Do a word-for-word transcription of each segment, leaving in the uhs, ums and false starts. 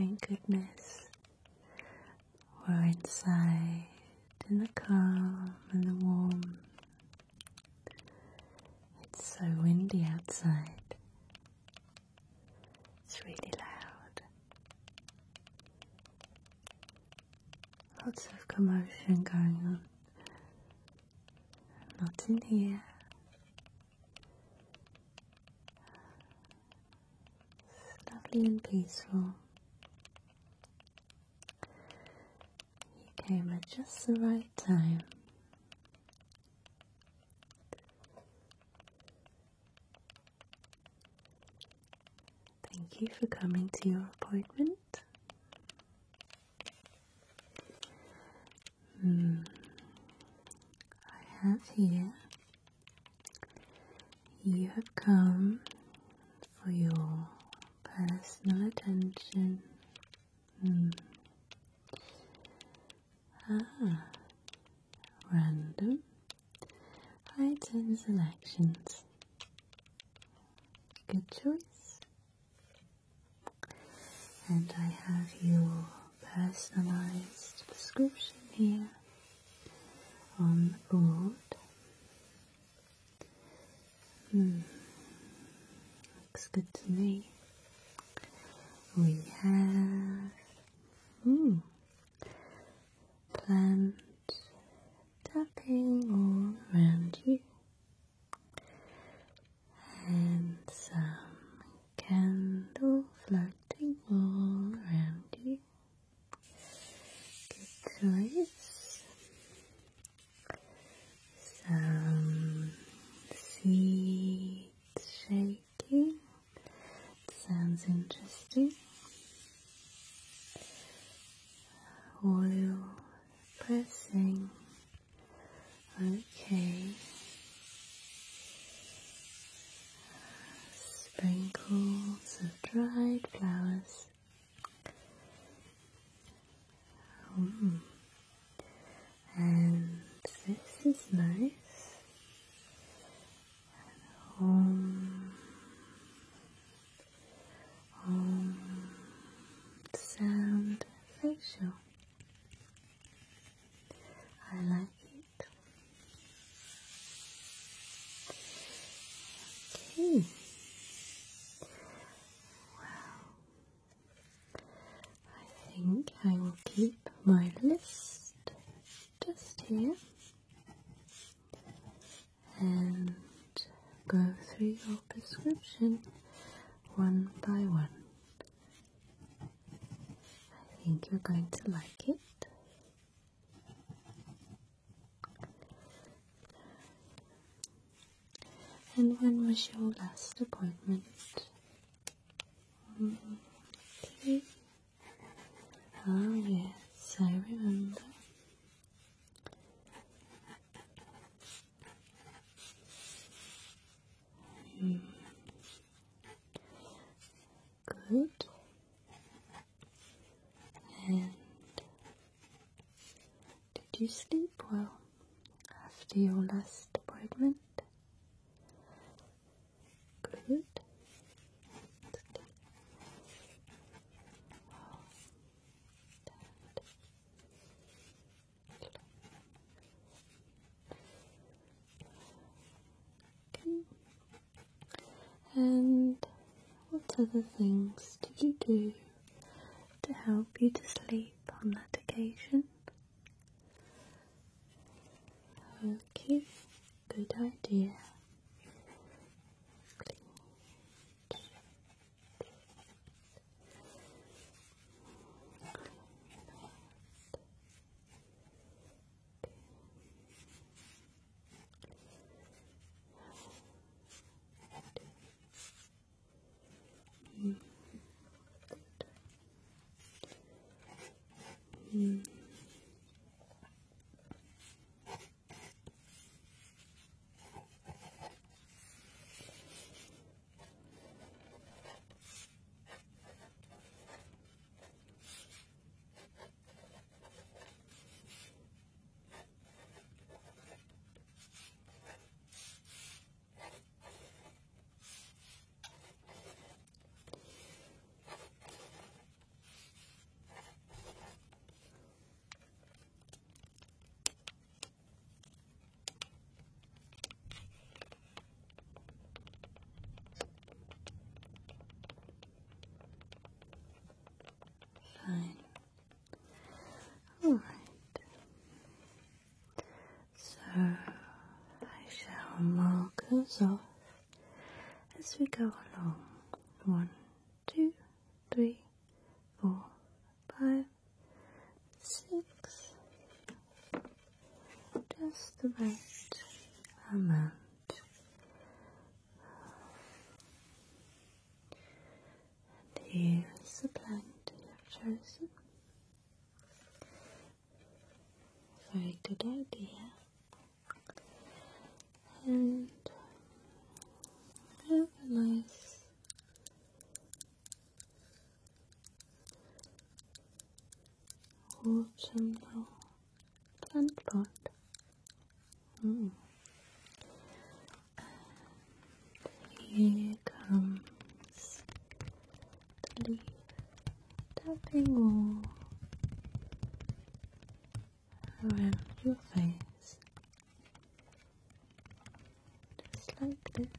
thank goodness we're inside in the calm and the warm. It's so windy outside. It's really loud. Lots of commotion going on. Not in here. It's lovely and peaceful. You came at just the right time. Thank you for coming to your appointment. Hmm. I have here, you have come for your personal attention. Hmm. Ah, random item selections. Good choice. And I have your personalized prescription here on the board. Hmm. Looks good to me. We have hmm, plant tapping all around you and some candle floating all around you. Good choice. Some seeds shaking. Sounds interesting. Oil pressing. Okay. Sprinkles of dried flowers. Mm. And this is nice. Om, om sound facial. I like it. Okay. Wow. I think I will keep my list just here and go through your prescription one by one. I think you're going to like it. And when was your last appointment? Okay. Oh yes, I remember. Mm. Good. And did you sleep well after your last appointment? Good. Okay. And what other things did you do to help you to sleep on that occasion? Okay, good idea. Mm. Mm. I shall mark those off as we go along. One, two, three, four, five, six. Just the right amount. And here's the plant I've chosen. Very good idea. And have a nice autumnal plant pot. Mm. Here comes the leaf tapping all around your face, just like this.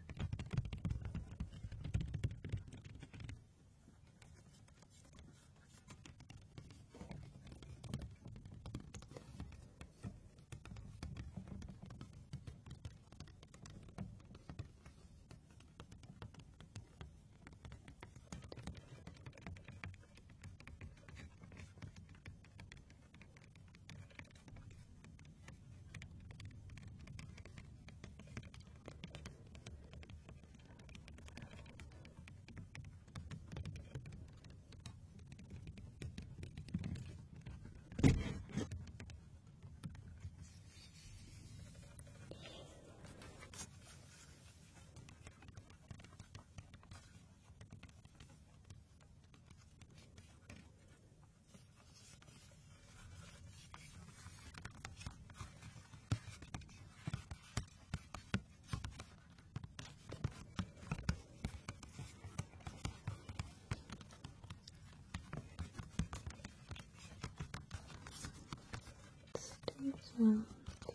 This one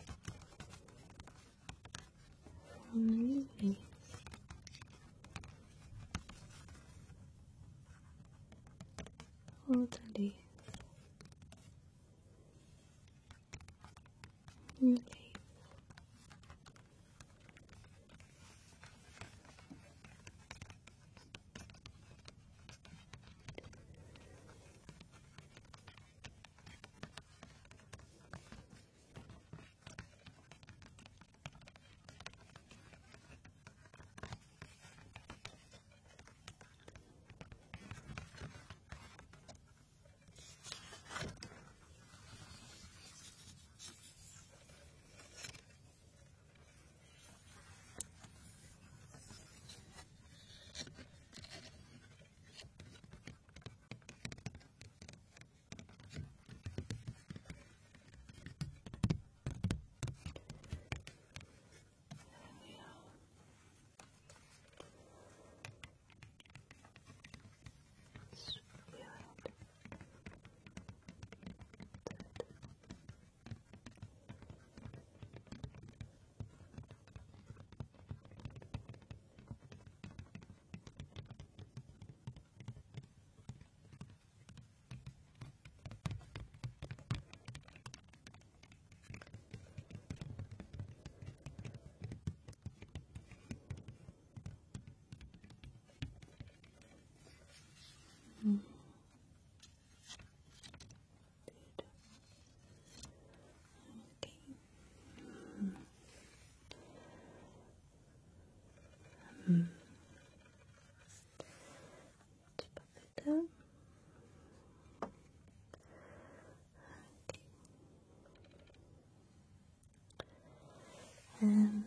from the leaves. All the leaves. Leaf. Mm. Okay. Mm. Mm. Let's pop it down. Okay. And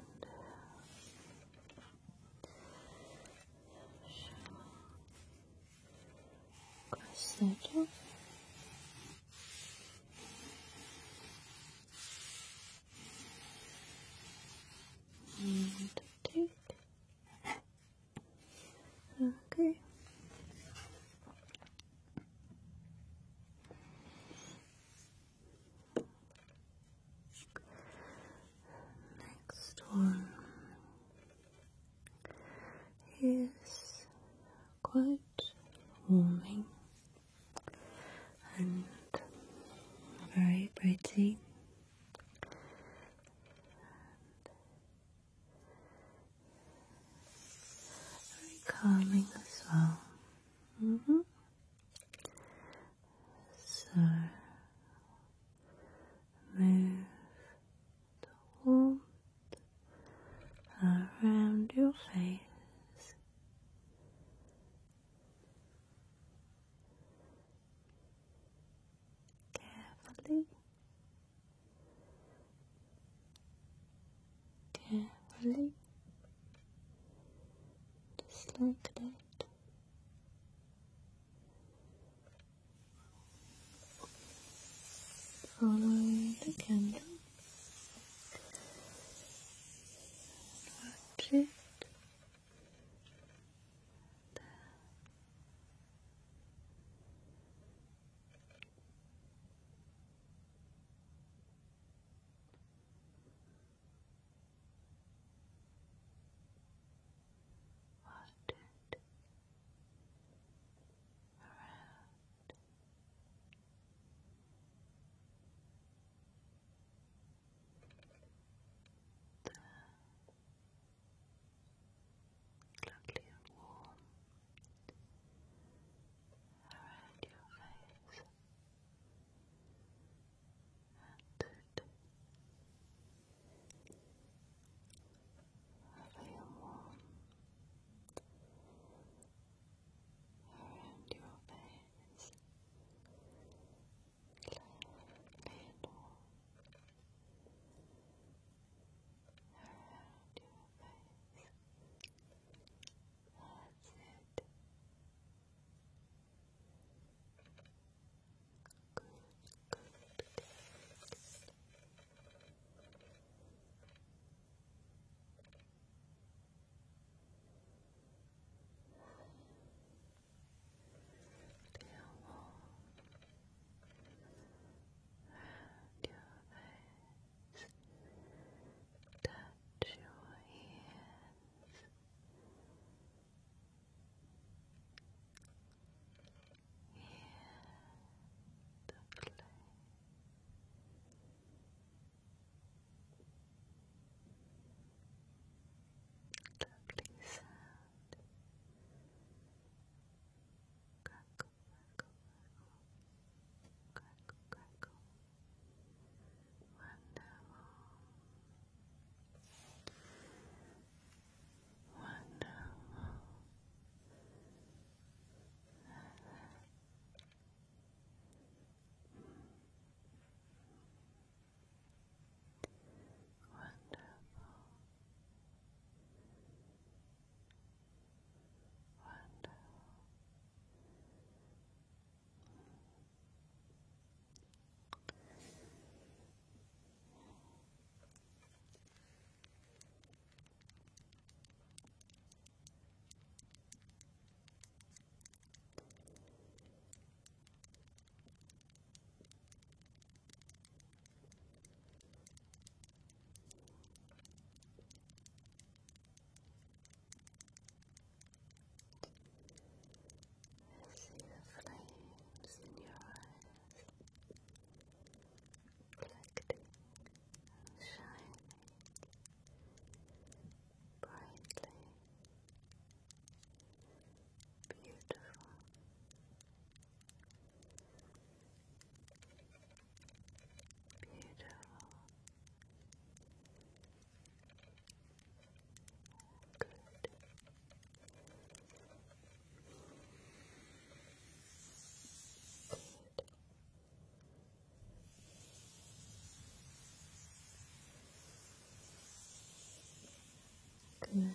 cross that off. And take. Okay. Next one is quite warming and very pretty. calming as well. Mm-hmm. So move the warmth around your face. Carefully, carefully, just like that. Follow the candle. Watch it. Watch it around. Lovely and warm around your face. That's it. Lovely and warm around your face. Lovely and warm around your face. That's it. Feel warm around your face. Touch your hands. Hear the play. Lovely sound. Crackle, crackle, crackle, crackle. Wonderful. Wonderful. Wonderful. Wonderful. I see the flames in your eyes, reflecting and shining brightly. Beautiful. Beautiful. Good. Good.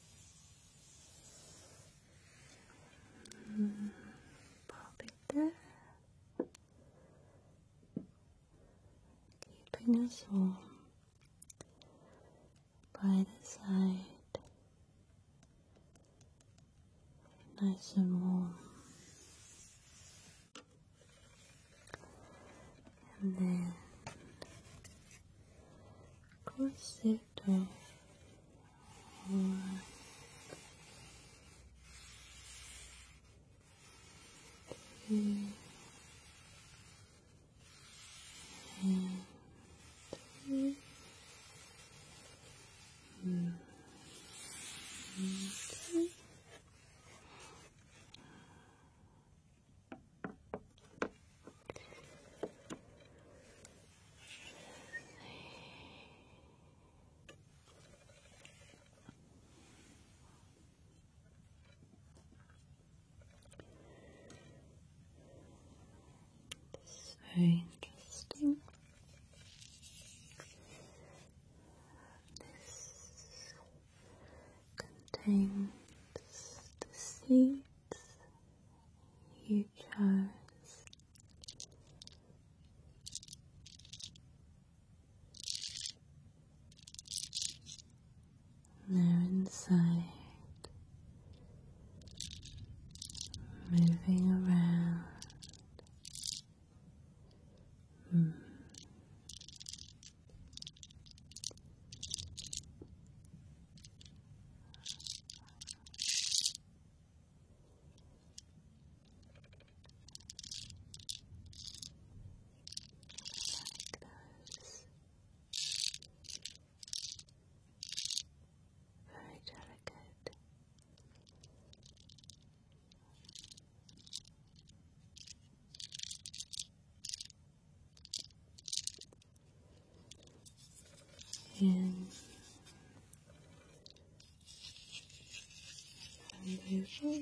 Mm, pop it there. Keeping us warm by the side. Nice and warm. And then cross it off. One, two, and three, mm, and three, Very interesting. This contains the seeds you chose. They're inside, moving around. Mm. Very delicate. And unusual.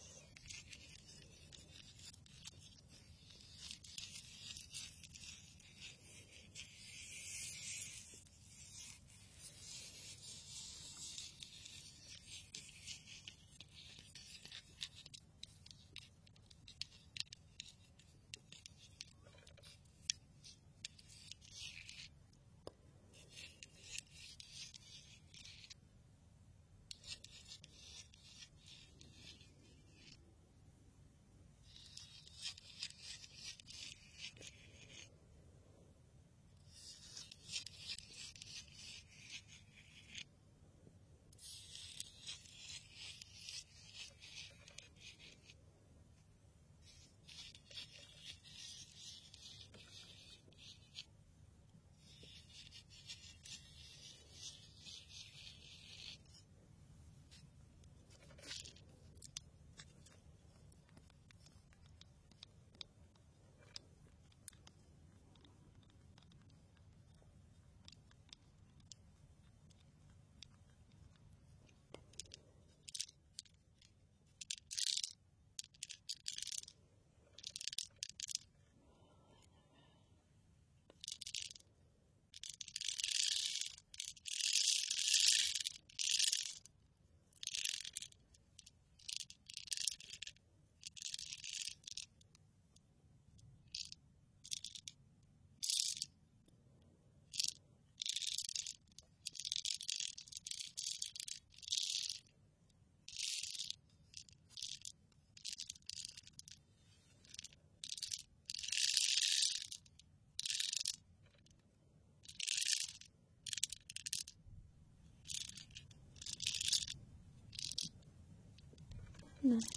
Nice.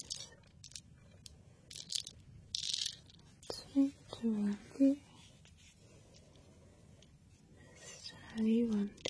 Try to run it just how you want it.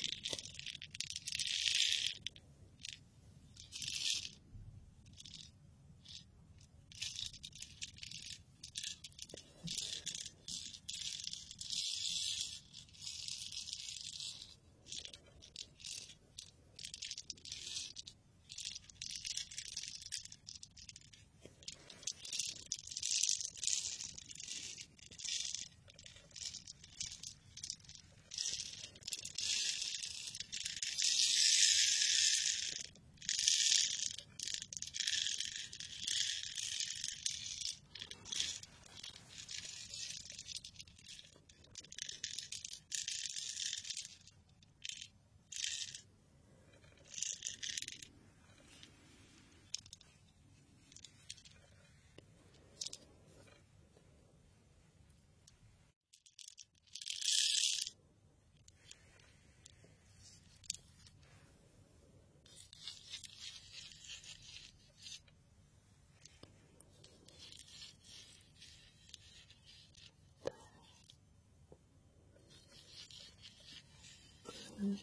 Good.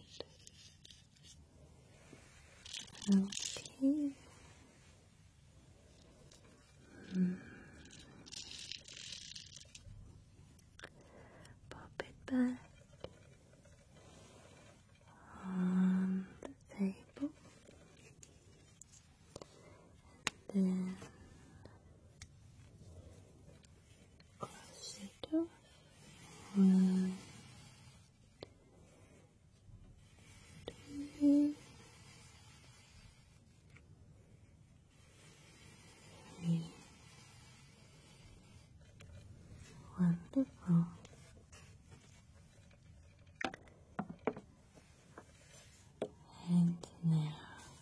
Okay. Mm. Pop it back on the table. Then close it off. Beautiful. And now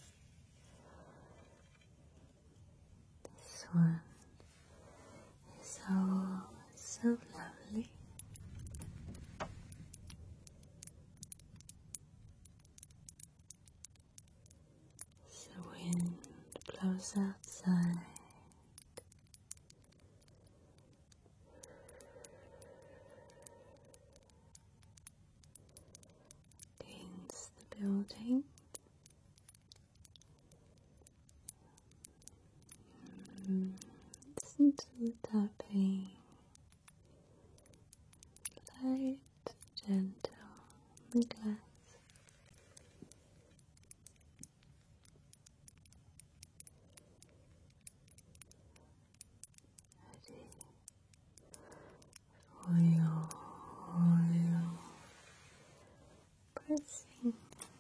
this one is so, so lovely. The wind blows outside. Against the building. Mm, listen to the tapping. Light, gentle, on the glass. Ready for your oil pressing.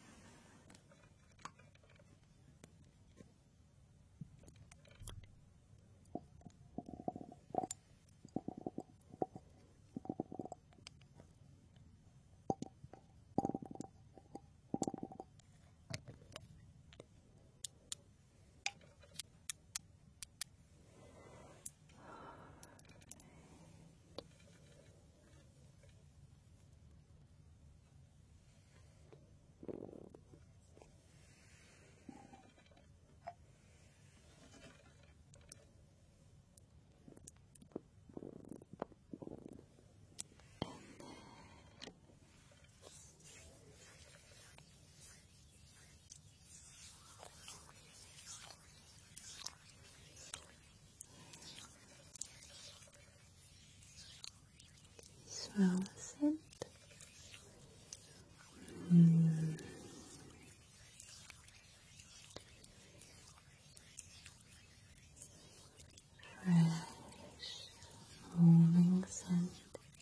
Smell the scent. Mm. Fresh morning scent.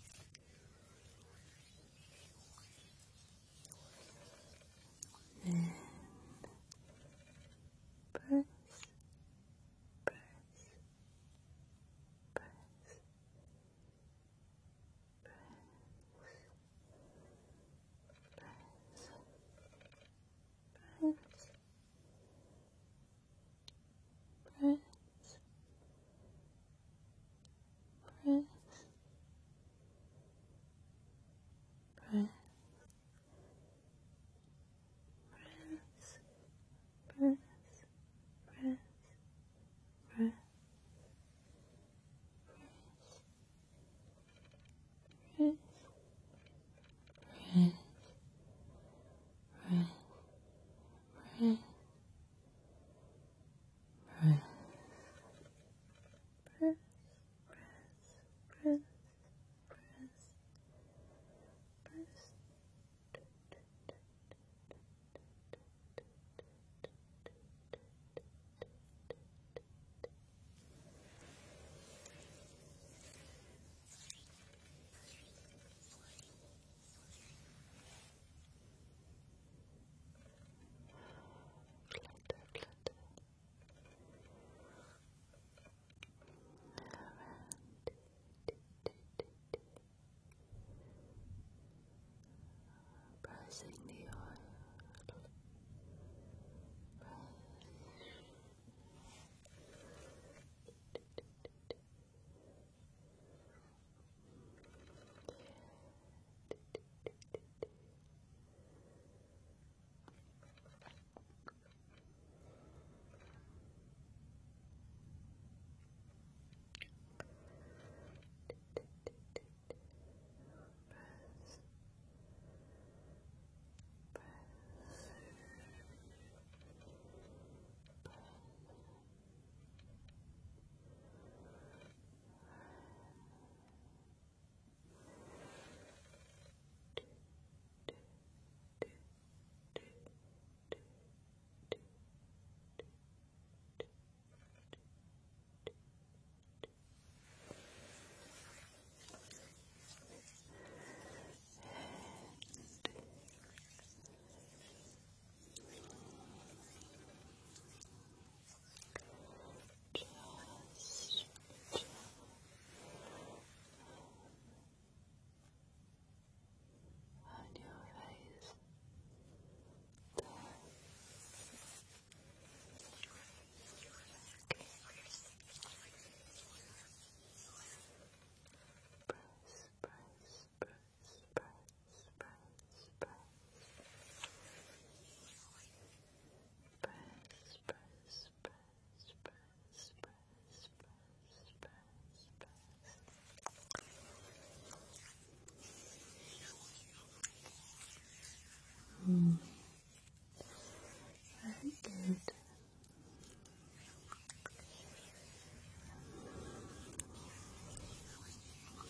Then press, press, press, press, press, press, press, press, press,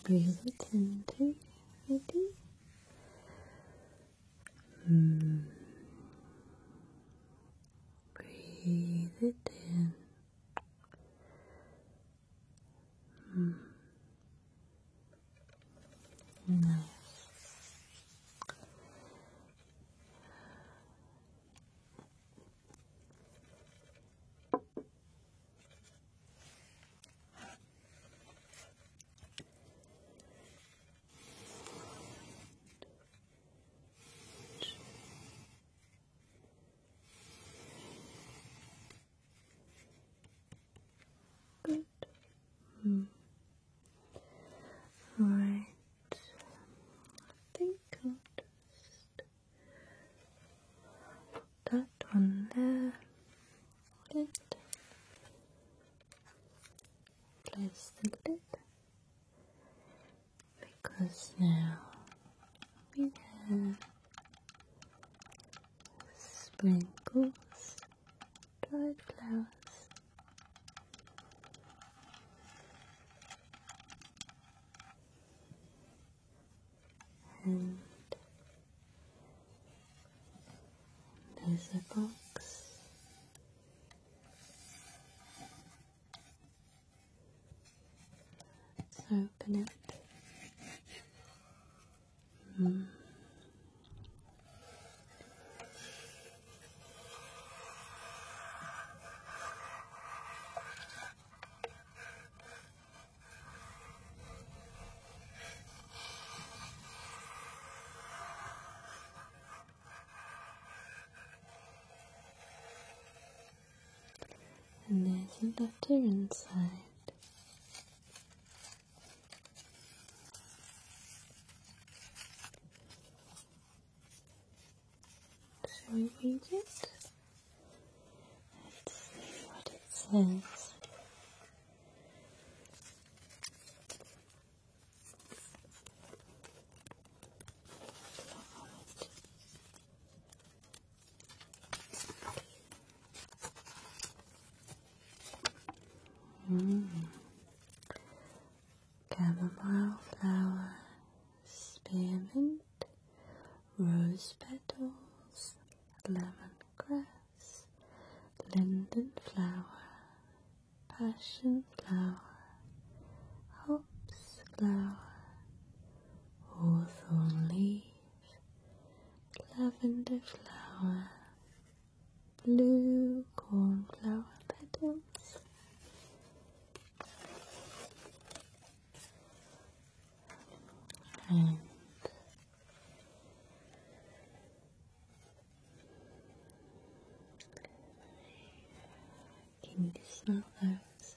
breathe it into. Ready? Mm. Breathe it in. Mm. Nice. Good. Mm. Right. I think I'll just that one there. Lid. Place the lid. Because now we have sprinkles, dried flowers. And there's a box. Let's open it. Mm. And there's a letter inside. Shall we read it? Let's see what it says. Mm. Chamomile flower, spearmint, rose petals, lemongrass, linden flower, passion flower, hops flower, hawthorn leaf, lavender flower, blue cornflower petals, and can you smell those?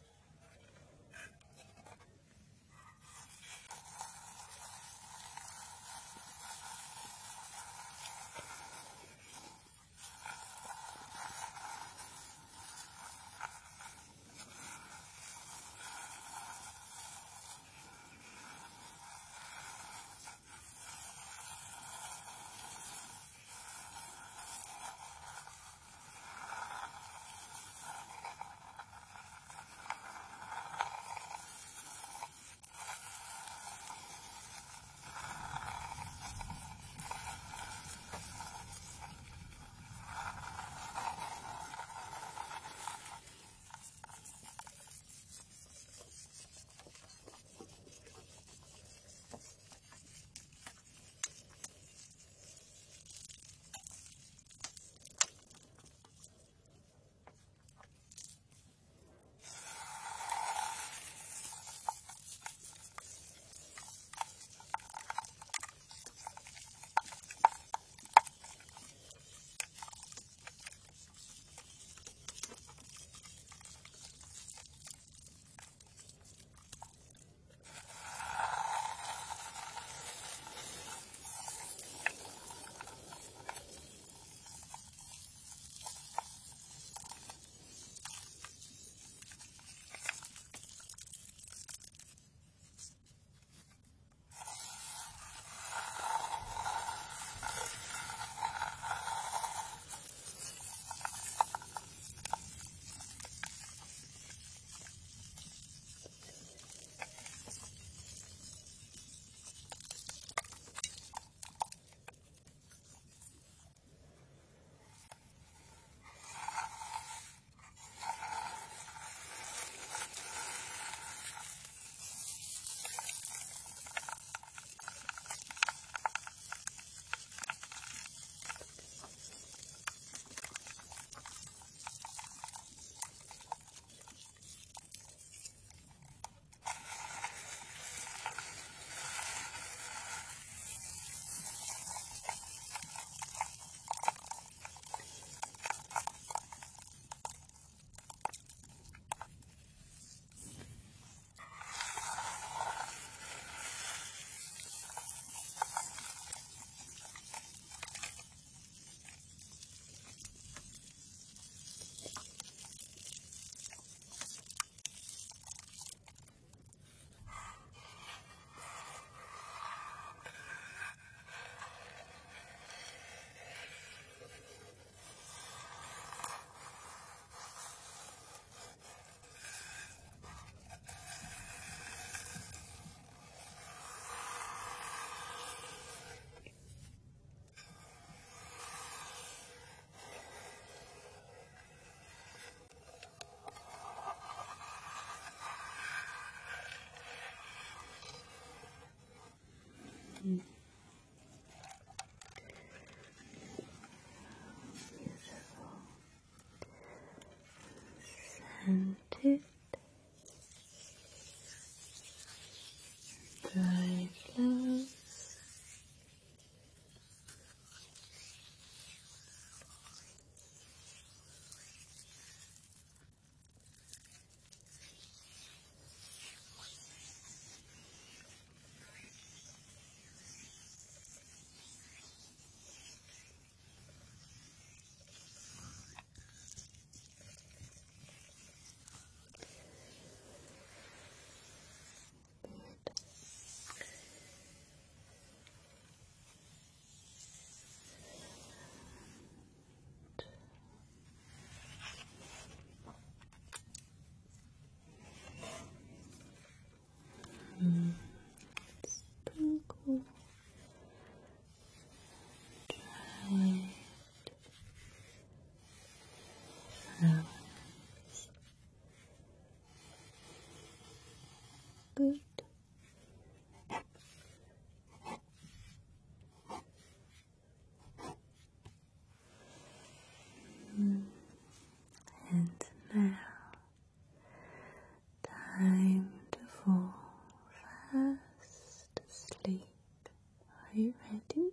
good. Mm. And now, time to fall fast asleep. Are you ready?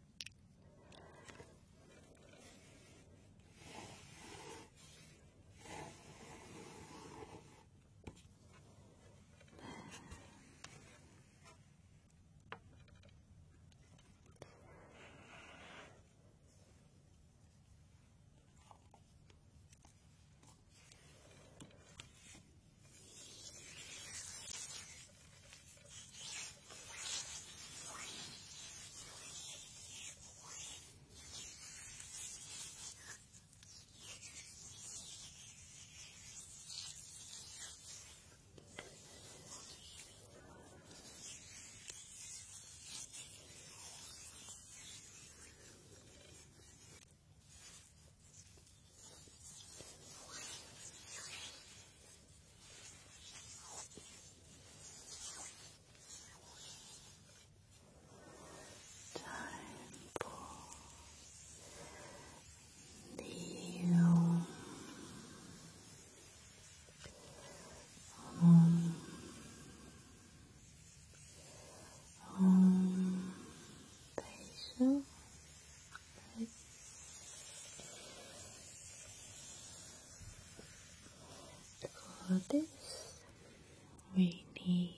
For this, we need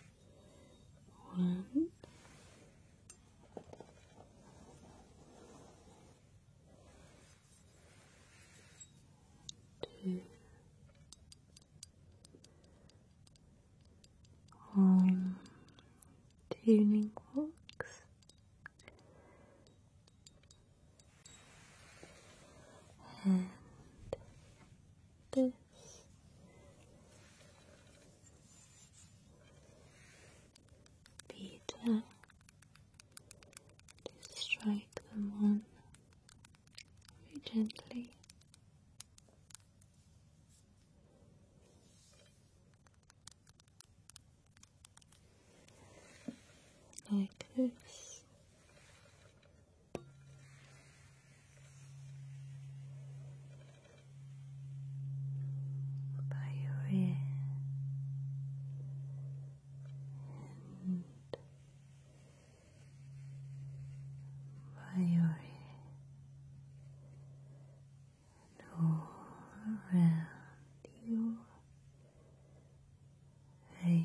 one, two, um, tuning forks, and this. Peter, to strike them on very gently. Like this. By your ear. And by your ear. And all around your face.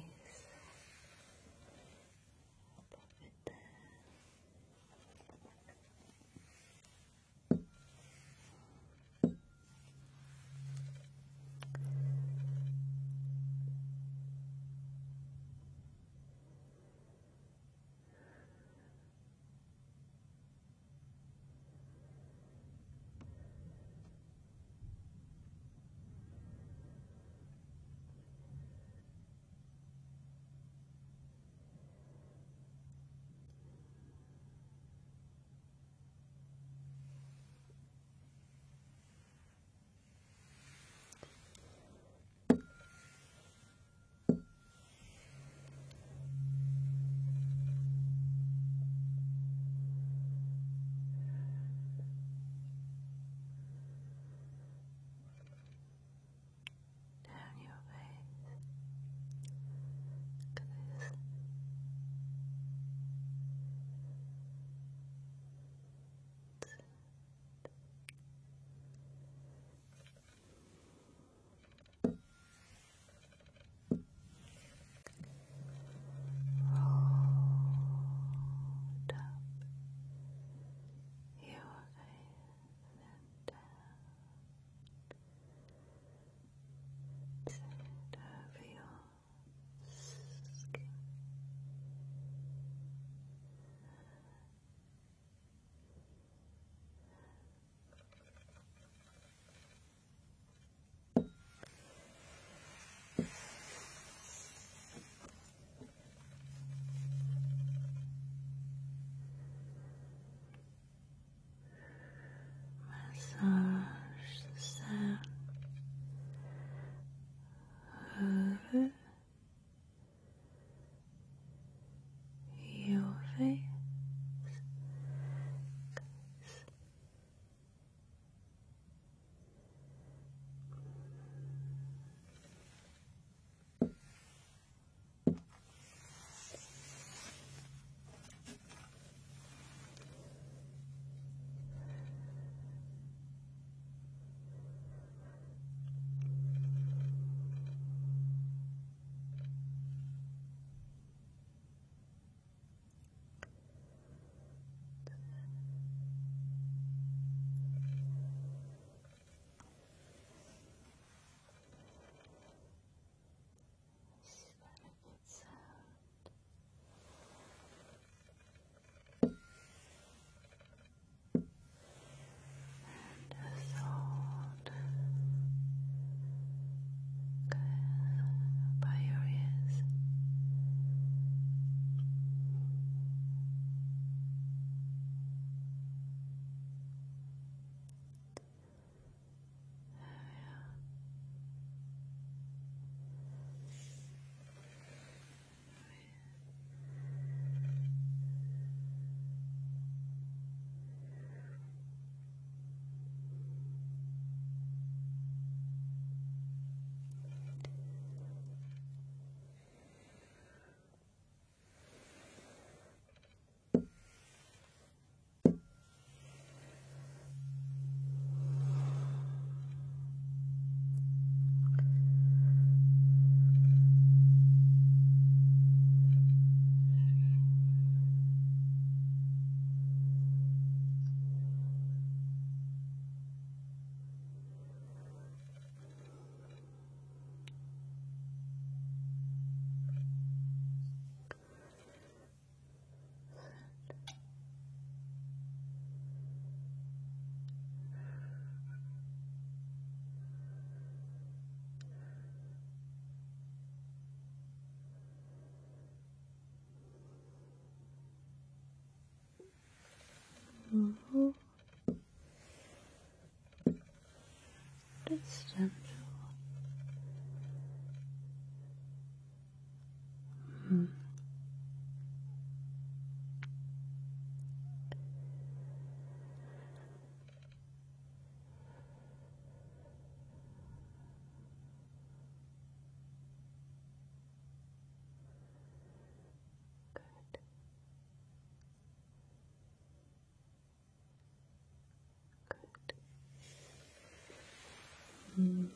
Just gentle. Mm. Good. Good. Mm.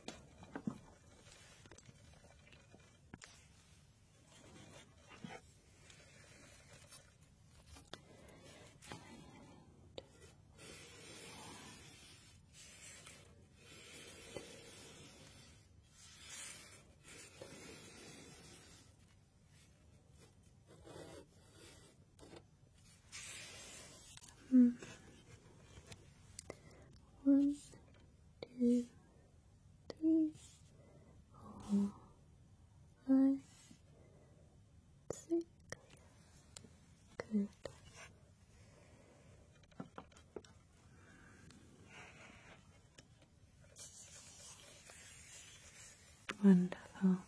Mm. One, two, three, four, five, six. Good. Wonderful.